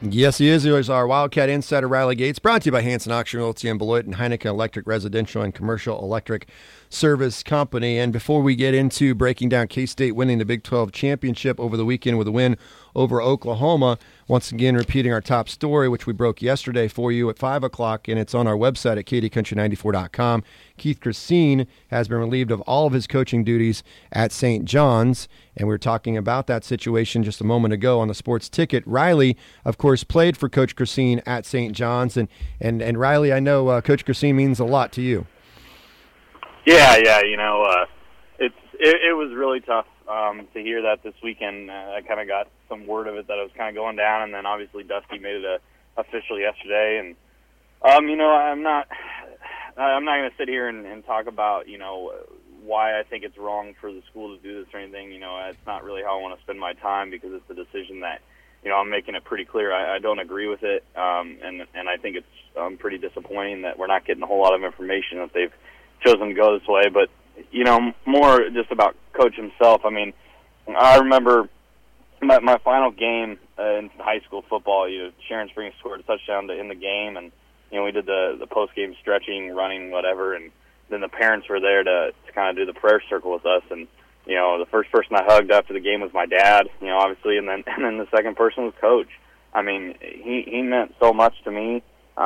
Yes, he is. He is our Wildcat Insider, Riley Gates, brought to you by Hanson Auction Realty in Beloit and Heineken Electric Residential and Commercial Electric Service Company. And before we get into breaking down K-State winning the Big 12 championship over the weekend with a win over Oklahoma, once again repeating our top story, which we broke yesterday for you at 5 o'clock, and it's on our website at kdcountry94.com. Keith Christine has been relieved of all of his coaching duties at St. John's, and we were talking about that situation just a moment ago on the Sports Ticket. Riley, of course, played for Coach Christine at St. John's, and Riley, I know Coach Christine means a lot to you. Yeah, it was really tough to hear that this weekend. I kind of got some word of it that it was kind of going down, and then obviously Dusty made it official yesterday. And I'm not going to sit here and talk about why I think it's wrong for the school to do this or anything. It's not really how I want to spend my time, because it's a decision that I'm making it pretty clear I don't agree with it, and I think it's pretty disappointing that we're not getting a whole lot of information that they've chosen to go this way. But more just about Coach himself. I mean, I remember my final game in high school football. Sharon Springs scored a touchdown to end the game, and we did the post game stretching, running, whatever, and then the parents were there to kind of do the prayer circle with us. And the first person I hugged after the game was my dad, obviously, and then the second person was Coach. I mean, he meant so much to me.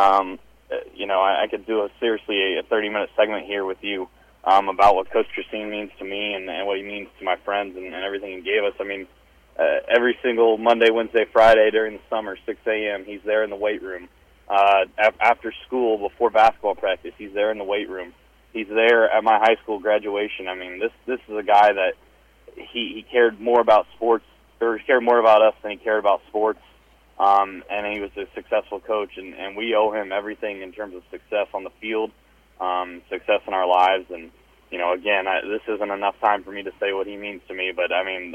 I could do seriously a 30-minute segment here with you about what Coach Christine means to me and what he means to my friends and everything he gave us. I mean, every single Monday, Wednesday, Friday during the summer, 6 a.m., he's there in the weight room. After school, before basketball practice, he's there in the weight room. He's there at my high school graduation. I mean, this is a guy that he cared more about sports, or he cared more about us than he cared about sports. And he was a successful coach, and we owe him everything in terms of success on the field, success in our lives. And, again, this isn't enough time for me to say what he means to me, but, I mean,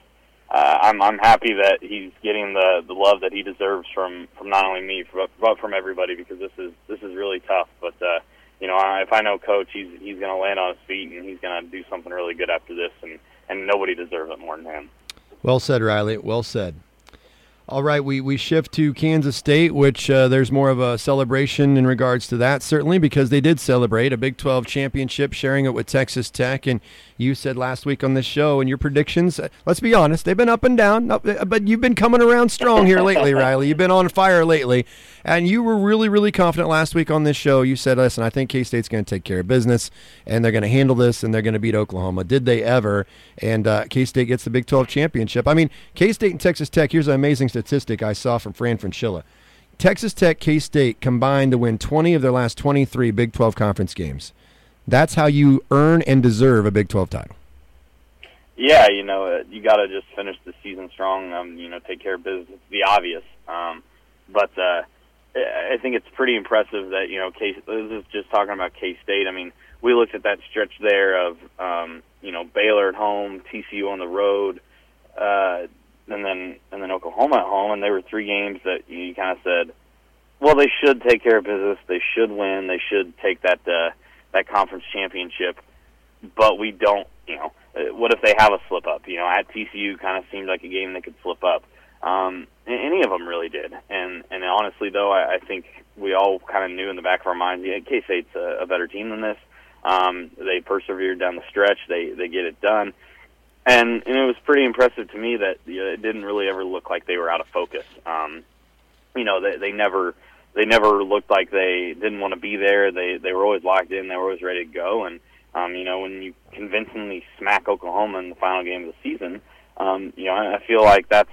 I'm happy that he's getting the love that he deserves from not only me, but from everybody, because this is really tough. But, if I know Coach, he's going to land on his feet, and he's going to do something really good after this, and nobody deserves it more than him. Well said, Riley. Well said. All right, we shift to Kansas State, which there's more of a celebration in regards to that, certainly, because they did celebrate a Big 12 championship, sharing it with Texas Tech. And you said last week on this show, and your predictions, let's be honest, they've been up and down, but you've been coming around strong here lately, Riley. You've been on fire lately. And you were really, really confident last week on this show. You said, listen, I think K-State's going to take care of business, and they're going to handle this, and they're going to beat Oklahoma. Did they ever? And K-State gets the Big 12 championship. I mean, K-State and Texas Tech, here's an amazing statistic I saw from Fran Francilla. Texas Tech, K-State combined to win 20 of their last 23 Big 12 conference games. That's how you earn and deserve a Big 12 title. Yeah, you got to just finish the season strong, take care of business. It's the obvious. But I think it's pretty impressive that, this is just talking about K-State. I mean, we looked at that stretch there of, Baylor at home, TCU on the road, and then Oklahoma at home, and there were three games that you kind of said, well, they should take care of business, they should win, they should take that conference championship, but we don't. What if they have a slip up? At TCU kind of seemed like a game that could slip up. Any of them really did, and honestly, though, I think we all kind of knew in the back of our minds, K-State's a better team than this. They persevered down the stretch, they get it done. And it was pretty impressive to me that it didn't really ever look like they were out of focus. They never looked like they didn't want to be there. They were always locked in. They were always ready to go. And when you convincingly smack Oklahoma in the final game of the season, I feel like that's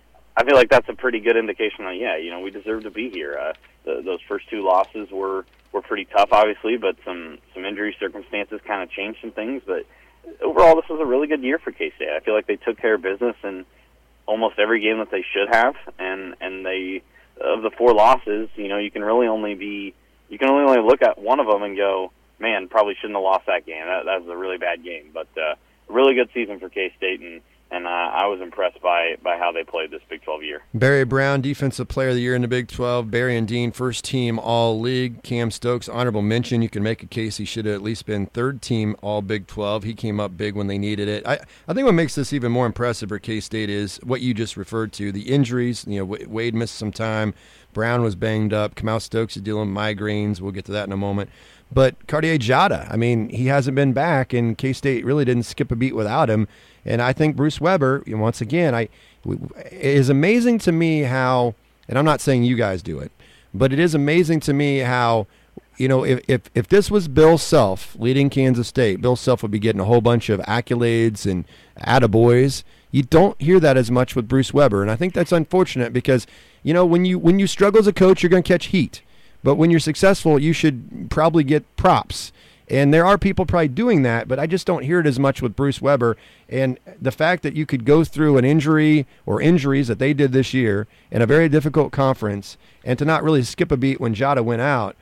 a pretty good indication that we deserve to be here. Those first two losses were pretty tough, obviously, but some injury circumstances kind of changed some things, but overall, this was a really good year for K-State. I feel like they took care of business in almost every game that they should have, and they, of the four losses, you can only look at one of them and go, man, probably shouldn't have lost that game. That was a really bad game, but a really good season for K-State, and I was impressed by how they played this Big 12 year. Barry Brown, Defensive Player of the Year in the Big 12. Barry and Dean, first team All-League. Cam Stokes, honorable mention. You can make a case he should have at least been third team All-Big 12. He came up big when they needed it. I think what makes this even more impressive for K-State is what you just referred to, the injuries. Wade missed some time. Brown was banged up. Kamau Stokes is dealing with migraines. We'll get to that in a moment. But Cartier Jada, he hasn't been back, and K-State really didn't skip a beat without him. And I think Bruce Weber, once again, it is amazing to me how, and I'm not saying you guys do it, but it is amazing to me how, if this was Bill Self leading Kansas State, Bill Self would be getting a whole bunch of accolades and attaboys. You don't hear that as much with Bruce Weber, and I think that's unfortunate because, when you struggle as a coach, you're going to catch heat. But when you're successful, you should probably get props. And there are people probably doing that, but I just don't hear it as much with Bruce Weber. And the fact that you could go through an injury or injuries that they did this year in a very difficult conference and to not really skip a beat when Jada went out,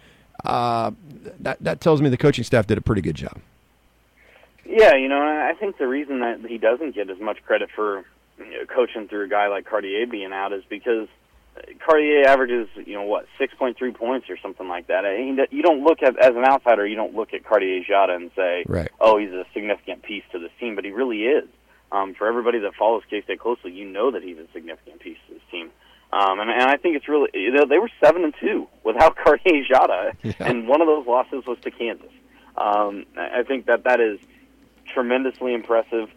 that tells me the coaching staff did a pretty good job. Yeah, I think the reason that he doesn't get as much credit for coaching through a guy like Cartier being out is because Cartier averages, 6.3 points or something like that. You don't look at, as an outsider, you don't look at Cartier Jada and say, right, oh, he's a significant piece to this team, but he really is. For everybody that follows K-State closely, you know that he's a significant piece to this team. And I think it's really, they were 7-2 without Cartier Jada, and one of those losses was to Kansas. I think that is tremendously impressive.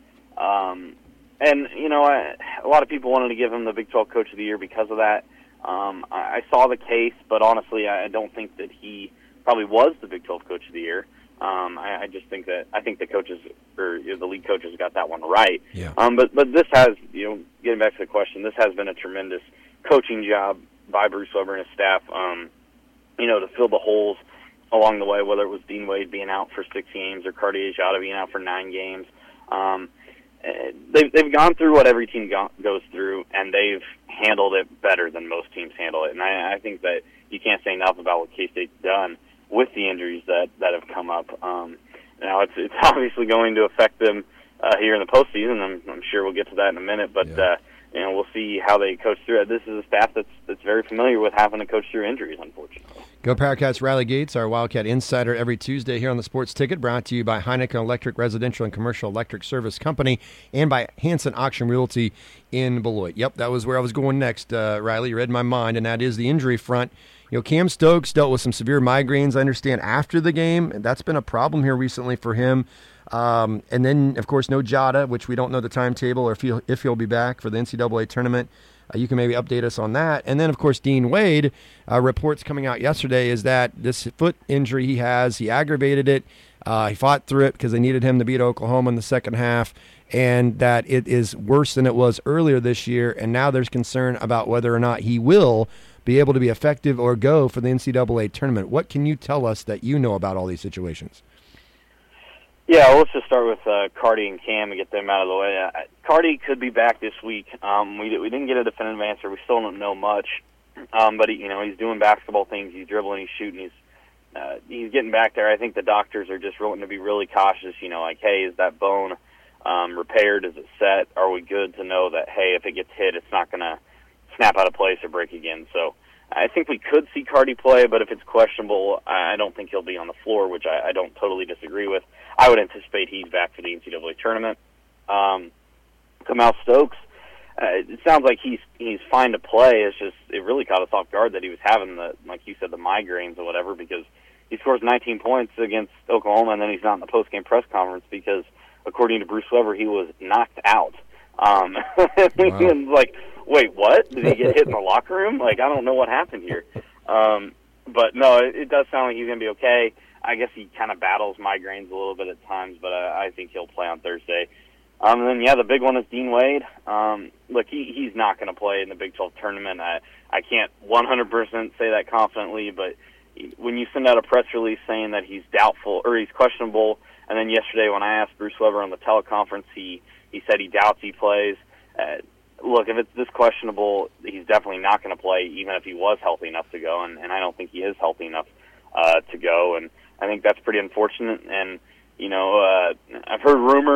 And, a lot of people wanted to give him the Big 12 Coach of the Year because of that. I saw the case, but honestly, I don't think that he probably was the Big 12 Coach of the Year. I just think the coaches, or the league coaches, got that one right. Yeah. But this has, getting back to the question, this has been a tremendous coaching job by Bruce Weber and his staff, to fill the holes along the way, whether it was Dean Wade being out for 6 games or Cartier Jada being out for 9 games. They've gone through what every team goes through, and they've handled it better than most teams handle it. And I think that you can't say enough about what K-State's done with the injuries that have come up. Now, it's obviously going to affect them here in the postseason. I'm sure we'll get to that in a minute, but we'll see how they coach through it. This is a staff that's very familiar with having to coach through injuries, unfortunately. Go Powercats. Riley Gates, our Wildcat Insider, every Tuesday here on the Sports Ticket, brought to you by Heineken Electric Residential and Commercial Electric Service Company and by Hanson Auction Realty in Beloit. Yep, that was where I was going next, Riley. You read my mind, and that is the injury front. Cam Stokes dealt with some severe migraines, I understand, after the game. That's been a problem here recently for him. And then, of course, no Jada, which we don't know the timetable or if he'll be back for the NCAA tournament. You can maybe update us on that. And then, of course, Dean Wade, reports coming out yesterday is that this foot injury he has, he aggravated it. He fought through it because they needed him to beat Oklahoma in the second half, and that it is worse than it was earlier this year. And now there's concern about whether or not he will be able to be effective or go for the NCAA tournament. What can you tell us that you know about all these situations? Yeah, let's just start with Cardi and Cam and get them out of the way. Cardi could be back this week. We didn't get a definitive answer. We still don't know much. But he's doing basketball things. He's dribbling. He's shooting. He's getting back there. I think the doctors are just going to be really cautious. Hey, is that bone repaired? Is it set? Are we good to know that, hey, if it gets hit, it's not going to snap out of place or break again? So I think we could see Cardi play, but if it's questionable, I don't think he'll be on the floor, which I don't totally disagree with. I would anticipate he's back for the NCAA tournament. Kamau Stokes, it sounds like he's fine to play. It's just it really caught us off guard that he was having like you said, the migraines or whatever, because he scores 19 points against Oklahoma and then he's not in the post-game press conference because, according to Bruce Weber, he was knocked out. Wow. And like, wait, what? Did he get hit in the locker room? Like, I don't know what happened here. But no, it does sound like he's going to be okay. I guess he kind of battles migraines a little bit at times, but I think he'll play on Thursday. And then, the big one is Dean Wade. Look, he's not going to play in the Big 12 tournament. I can't 100% say that confidently, but when you send out a press release saying that he's doubtful or he's questionable, and then yesterday when I asked Bruce Weber on the teleconference, he said he doubts he plays. Look, if it's this questionable, he's definitely not going to play, even if he was healthy enough to go, and I don't think he is healthy enough to go, and I think that's pretty unfortunate. And I've heard rumors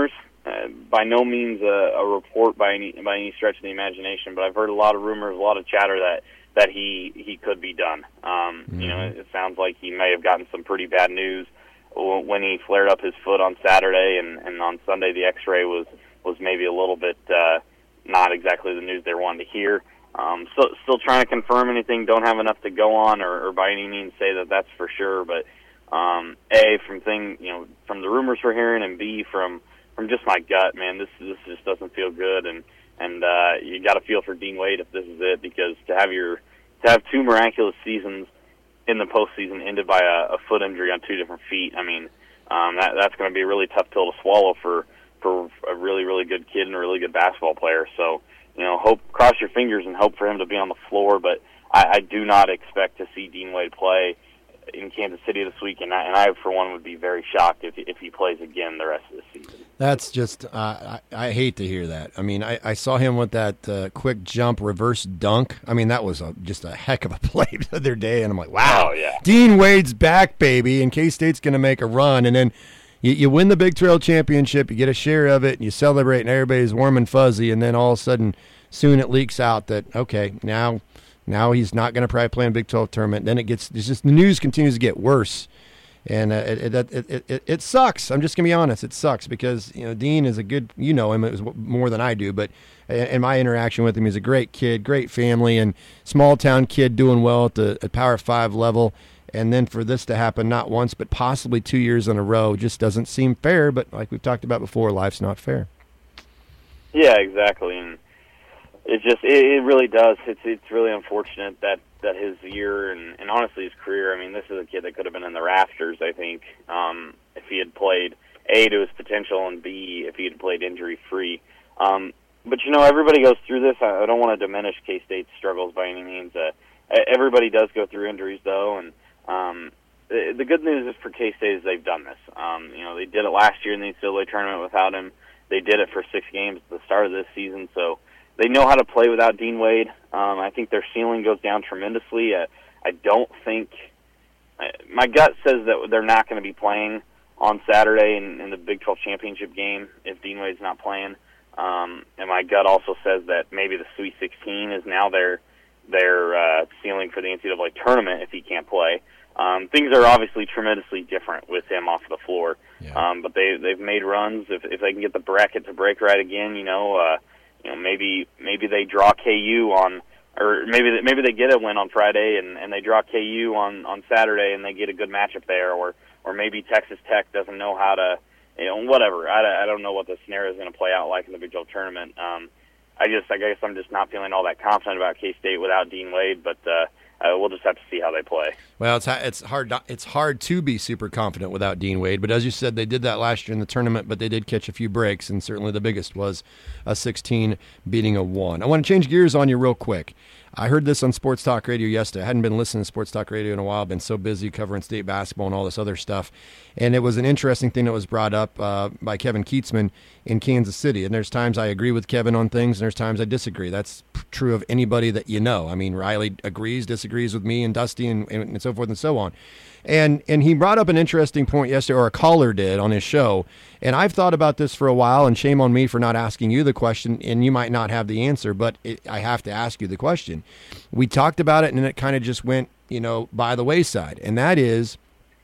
by no means a report by any stretch of the imagination, but I've heard a lot of rumors, a lot of chatter that he could be done. You know, it sounds like he may have gotten some pretty bad news when he flared up his foot on Saturday, and on Sunday the X-ray was maybe a little bit not exactly the news they wanted to hear. Still trying to confirm anything. Don't have enough to go on, or by any means say that that's for sure. But A, from the rumors we're hearing, and B, from just my gut, man, this just doesn't feel good. And you got to feel for Dean Wade if this is it, because to have two miraculous seasons in the postseason ended by a foot injury on two different feet. I mean, that's going to be a really tough pill to swallow for a really, really good kid and a really good basketball player. So, you know, cross your fingers and hope for him to be on the floor. But I do not expect to see Dean Wade play in Kansas City this week, and I for one, would be very shocked if he plays again the rest of the season. That's just, I hate to hear that. I mean, I saw him with that quick jump reverse dunk. I mean, that was just a heck of a play the other day, and I'm like, wow, yeah. Dean Wade's back, baby, and K-State's going to make a run. And then you win the Big 12 championship, you get a share of it, and you celebrate, and everybody's warm and fuzzy, and then all of a sudden, soon it leaks out that, okay, now he's not going to probably play in Big 12 tournament. Then the news continues to get worse. And it sucks. I'm just going to be honest. It sucks because, you know, Dean is a good, you know him more than I do, but in my interaction with him, he's a great kid, great family, and small town kid doing well at Power 5 level. And then for this to happen not once, but possibly 2 years in a row just doesn't seem fair. But like we've talked about before, life's not fair. Yeah, exactly. And it really does. It's really unfortunate that his year and honestly his career, I mean, this is a kid that could have been in the rafters, I think, if he had played, A, to his potential, and B, if he had played injury-free. But, you know, everybody goes through this. I don't want to diminish K-State's struggles by any means. Everybody does go through injuries, though, and the good news is for K-State is they've done this. You know, they did it last year in the NCAA tournament without him. They did it for 6 games at the start of this season, so they know how to play without Dean Wade. I think their ceiling goes down tremendously. I don't think my gut says that they're not going to be playing on Saturday in the Big 12 championship game if Dean Wade's not playing. And my gut also says that maybe the Sweet 16 is now their ceiling for the NCAA tournament if he can't play. Things are obviously tremendously different with him off the floor. Yeah. But they've made runs. If they can get the bracket to break right again, you know, maybe they draw KU on, or maybe they get a win on Friday and they draw KU on Saturday and they get a good matchup there, or maybe Texas Tech doesn't know how to, you know, whatever. I don't know what the scenario is going to play out like in the Big 12 tournament. I guess I'm just not feeling all that confident about K-State without Dean Wade, but we'll just have to see how they play. Well, it's hard to be super confident without Dean Wade, but as you said, they did that last year in the tournament, but they did catch a few breaks, and certainly the biggest was a 16 beating a 1. I want to change gears on you real quick. I heard this on Sports Talk Radio yesterday. I hadn't been listening to Sports Talk Radio in a while. I've been so busy covering state basketball and all this other stuff. And it was an interesting thing that was brought up by Kevin Keatsman in Kansas City. And there's times I agree with Kevin on things, and there's times I disagree. That's true of anybody that you know. I mean, Riley agrees, disagrees with me and Dusty and so forth and so on. And he brought up an interesting point yesterday, or a caller did on his show. And I've thought about this for a while, and shame on me for not asking you the question, and you might not have the answer, but I have to ask you the question. We talked about it, and it kind of just went, you know, by the wayside. And that is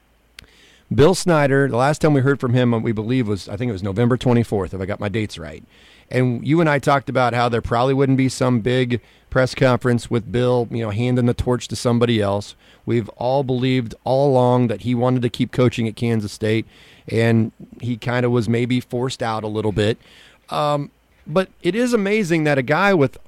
Bill Snyder. The last time we heard from him, we believe I think it was November 24th, if I got my dates right. And you and I talked about how there probably wouldn't be some big press conference with Bill, you know, handing the torch to somebody else. We've all believed all along that he wanted to keep coaching at Kansas State, and he kind of was maybe forced out a little bit. But it is amazing that a guy with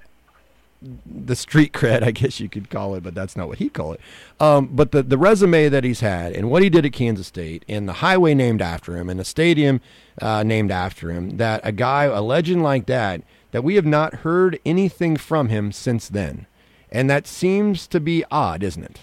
the street cred, I guess you could call it, but that's not what he called it. But the resume that he's had and what he did at Kansas State and the highway named after him and the stadium named after him, that a legend like that we have not heard anything from him since then. And that seems to be odd, isn't it?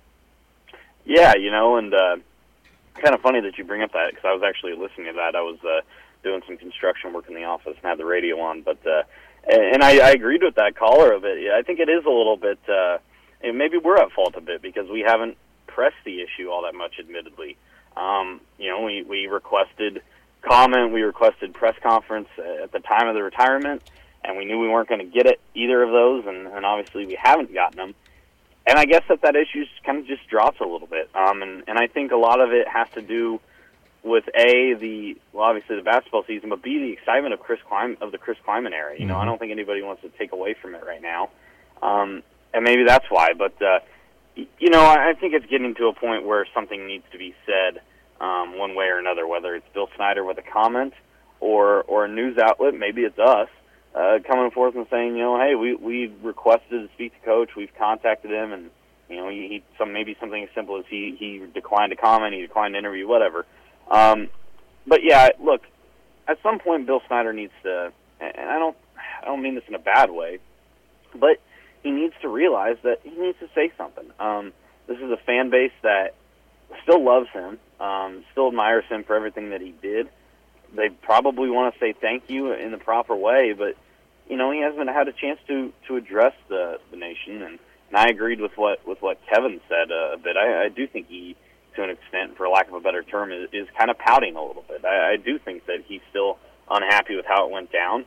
Yeah, you know, and kind of funny that you bring up that, because I was actually listening to that. I was doing some construction work in the office and had the radio on, but and I agreed with that caller of it. Yeah, I think it is a little bit, and maybe we're at fault a bit because we haven't pressed the issue all that much, admittedly. You know, we requested comment. We requested press conference at the time of the retirement, and we knew we weren't going to get it, either of those, and obviously we haven't gotten them. And I guess that issue kind of just drops a little bit. And I think a lot of it has to do with obviously the basketball season, but B, the excitement of the Chris Kleiman era. You know, I don't think anybody wants to take away from it right now. And maybe that's why. But, you know, I think it's getting to a point where something needs to be said one way or another, whether it's Bill Snyder with a comment or a news outlet, maybe it's us, coming forth and saying, you know, hey, we requested to speak to Coach, we've contacted him, and, you know, maybe something as simple as he declined to comment, he declined to interview, whatever. But yeah, look, at some point Bill Snyder needs to, and I don't mean this in a bad way, but he needs to realize that he needs to say something. This is a fan base that still loves him, still admires him for everything that he did. They probably want to say thank you in the proper way, but, you know, he hasn't had a chance to address the nation, and I agreed with what Kevin said a bit. I do think he, to an extent, for lack of a better term, is kind of pouting a little bit. I do think that he's still unhappy with how it went down.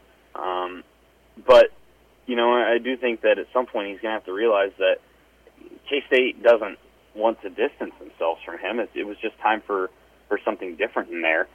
But, you know, I do think that at some point he's going to have to realize that K-State doesn't want to distance themselves from him. It was just time for something different in there.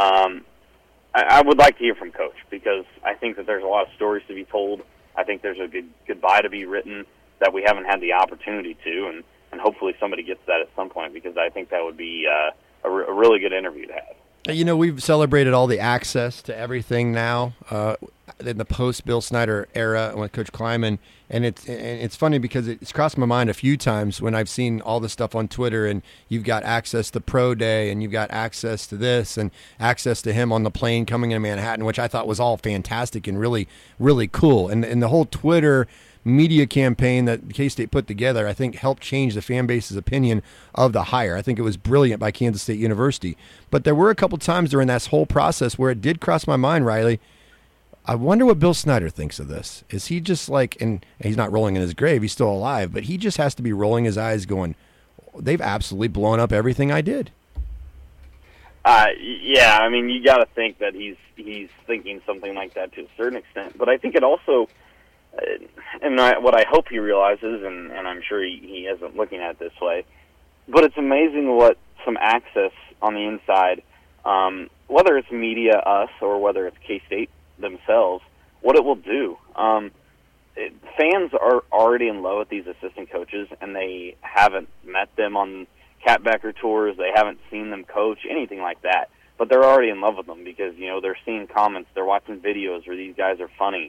I would like to hear from Coach, because I think that there's a lot of stories to be told. I think there's a good goodbye to be written that we haven't had the opportunity to, and hopefully somebody gets that at some point, because I think that would be a really good interview to have. You know, we've celebrated all the access to everything now in the post-Bill Snyder era with Coach Kleiman, and it's funny because it's crossed my mind a few times when I've seen all this stuff on Twitter, and you've got access to Pro Day, and you've got access to this, and access to him on the plane coming into Manhattan, which I thought was all fantastic and really, really cool. And the whole Twitter media campaign that K-State put together, I think, helped change the fan base's opinion of the hire. I think it was brilliant by Kansas State University. But there were a couple times during that whole process where it did cross my mind, Riley, I wonder what Bill Snyder thinks of this. Is he just like, and he's not rolling in his grave, he's still alive, but he just has to be rolling his eyes going, they've absolutely blown up everything I did. Yeah, I mean, you got to think that he's thinking something like that to a certain extent. But I think it also, and what I hope he realizes, and I'm sure he isn't looking at it this way, but it's amazing what some access on the inside, whether it's media, us, or whether it's K-State themselves, what it will do. Fans are already in love with these assistant coaches, and they haven't met them on Catbacker tours, they haven't seen them coach, anything like that, but they're already in love with them because, you know, they're seeing comments, they're watching videos where these guys are funny.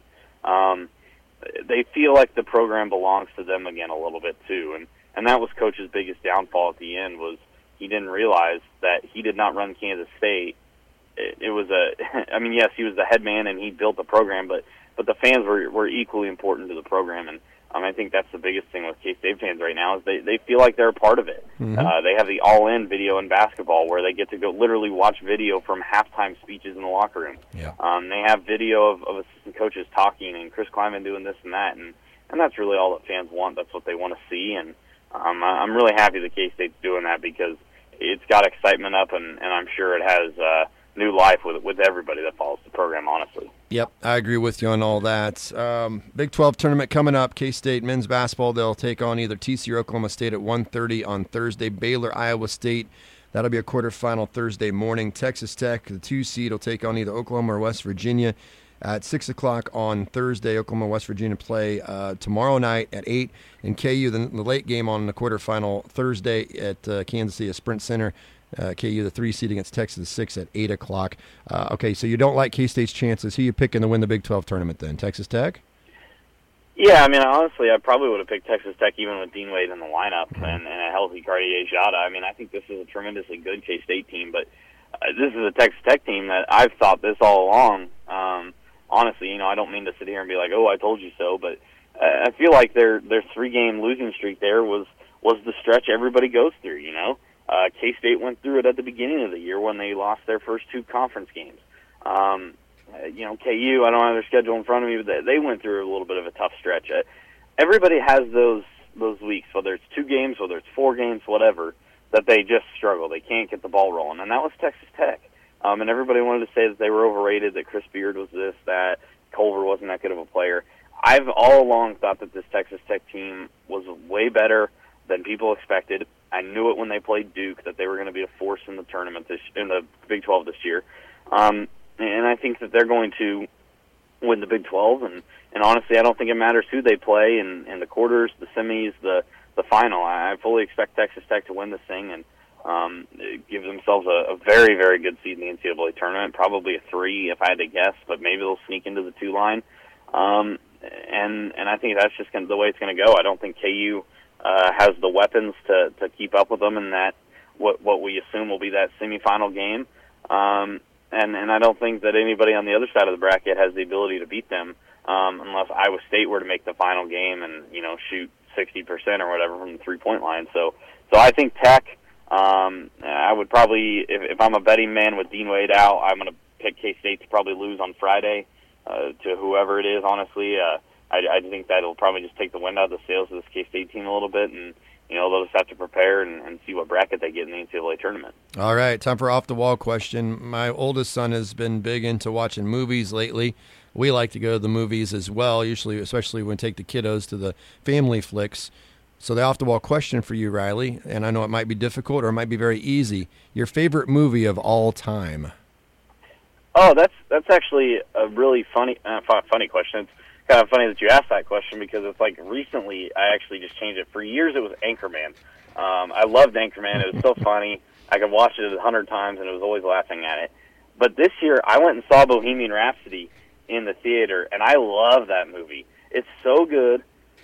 They feel like the program belongs to them again a little bit too, and that was Coach's biggest downfall at the end, was he didn't realize that he did not run Kansas State. It was I mean, yes, he was the head man and he built the program, but the fans were equally important to the program, and I think that's the biggest thing with K-State fans right now is they feel like they're a part of it. Mm-hmm. They have the all-in video in basketball where they get to go literally watch video from halftime speeches in the locker room. Yeah. They have video of assistant coaches talking and Chris Kleiman doing this and that, and that's really all that fans want. That's what they want to see, and I'm really happy that K-State's doing that because it's got excitement up, and I'm sure it has new life with everybody that follows the program, honestly. Yep, I agree with you on all that. Big 12 tournament coming up. K-State men's basketball, they'll take on either TCU or Oklahoma State at 1:30 on Thursday. Baylor, Iowa State, that'll be a quarterfinal Thursday morning. Texas Tech, the 2 seed, will take on either Oklahoma or West Virginia at 6 o'clock on Thursday. Oklahoma, West Virginia play tomorrow night at 8. And KU, the late game on the quarterfinal Thursday at Kansas City Sprint Center. KU, the 3 seed against Texas 6 at 8 o'clock. Okay, so you don't like K-State's chances. Who are you picking to win the Big 12 tournament then? Texas Tech? Yeah, I mean, honestly, I probably would have picked Texas Tech even with Dean Wade in the lineup and a healthy Cartier-Jada. I mean, I think this is a tremendously good K-State team, but this is a Texas Tech team that I've thought this all along. Honestly, you know, I don't mean to sit here and be like, oh, I told you so, but I feel like their 3-game losing streak there was the stretch everybody goes through, you know? K-State went through it at the beginning of the year when they lost their first 2 conference games. You know, KU, I don't have their schedule in front of me, but they went through a little bit of a tough stretch. Everybody has those weeks, whether it's 2 games, whether it's 4 games, whatever, that they just struggle. They can't get the ball rolling, and that was Texas Tech. and everybody wanted to say that they were overrated, that Chris Beard was this, that Culver wasn't that good of a player. I've all along thought that this Texas Tech team was way better than people expected. I knew it when they played Duke that they were going to be a force in the tournament in the Big 12 this year, and I think that they're going to win the Big 12. And honestly, I don't think it matters who they play in the quarters, the semis, the final. I fully expect Texas Tech to win this thing and give themselves a very, very good seed in the NCAA tournament, probably a 3 if I had to guess, but maybe they'll sneak into the 2 line. And I think that's just the way it's going to go. I don't think KU has the weapons to keep up with them in that what we assume will be that semifinal game. And I don't think that anybody on the other side of the bracket has the ability to beat them unless Iowa State were to make the final game and shoot 60% or whatever from the 3-point line. So I think Tech. I would probably, if I'm a betting man with Dean Wade out, I'm going to pick K-State to probably lose on Friday to whoever it is. Honestly, I think that'll probably just take the wind out of the sails of this K-State team a little bit, and they'll just have to prepare and see what bracket they get in the NCAA tournament. All right, time for off-the-wall question. My oldest son has been big into watching movies lately. We like to go to the movies as well, usually, especially when we take the kiddos to the family flicks. So the off-the-wall question for you, Riley, and I know it might be difficult or it might be very easy. Your favorite movie of all time? Oh, that's actually a really funny question. It's kind of funny that you asked that question because it's like recently I actually just changed it. For years it was Anchorman. I loved Anchorman. It was so funny. I could watch it 100 times and I was always laughing at it. But this year I went and saw Bohemian Rhapsody in the theater, and I love that movie. It's so good.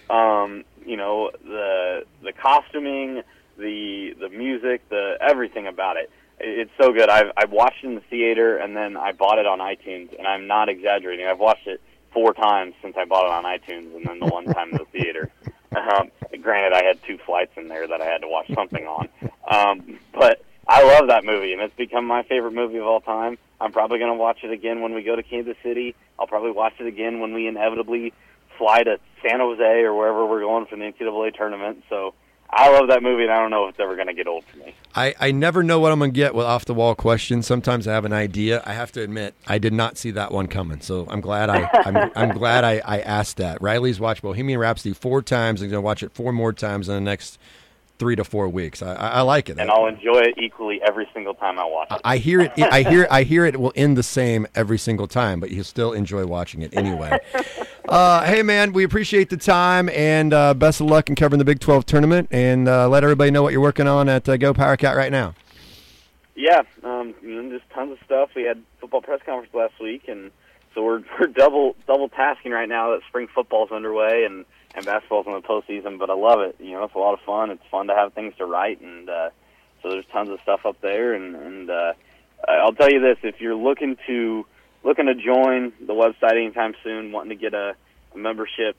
The costuming, the music, the everything about it. It's so good. I've watched it in the theater, and then I bought it on iTunes, and I'm not exaggerating. I've watched it 4 times since I bought it on iTunes, and then the one time in the theater. Granted, I had 2 flights in there that I had to watch something on. But I love that movie, and it's become my favorite movie of all time. I'm probably going to watch it again when we go to Kansas City. I'll probably watch it again when we inevitably fly to San Jose or wherever we're going for the NCAA tournament. So I love that movie, and I don't know if it's ever going to get old for me. I never know what I'm going to get with off-the-wall questions. Sometimes I have an idea. I have to admit, I did not see that one coming. So I'm glad I'm glad I asked that. Riley's watched Bohemian Rhapsody 4 times and going to watch it 4 more times in the next 3 to 4 weeks. I like it, and I'll enjoy it equally every single time I watch it. I hear it. I hear it will end the same every single time, but you still enjoy watching it anyway. Hey man, we appreciate the time, and best of luck in covering the Big 12 tournament. And let everybody know what you're working on at Go PowerCat right now. Yeah, just tons of stuff. We had football press conference last week, and so we're double tasking right now that spring football's underway and basketball's in the postseason, but I love it. It's a lot of fun. It's fun to have things to write, and so there's tons of stuff up there. And I'll tell you this: if you're looking to join the website anytime soon, wanting to get a membership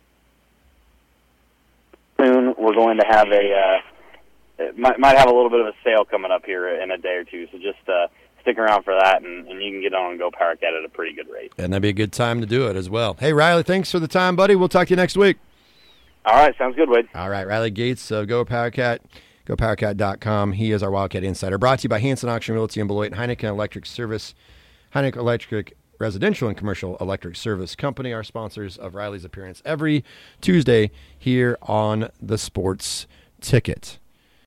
soon, we're going to have it might have a little bit of a sale coming up here in a day or two. So just stick around for that, and you can get on and Go PowerCat at a pretty good rate. And that'd be a good time to do it as well. Hey Riley, thanks for the time, buddy. We'll talk to you next week. All right, sounds good, Wade. All right, Riley Gates of Go PowerCat, GoPowerCat.com. He is our Wildcat Insider. Brought to you by Hanson Auction Realty in Beloit, Heineken Electric Service, Heineken Electric Residential and Commercial Electric Service Company, our sponsors of Riley's appearance every Tuesday here on the Sports Ticket.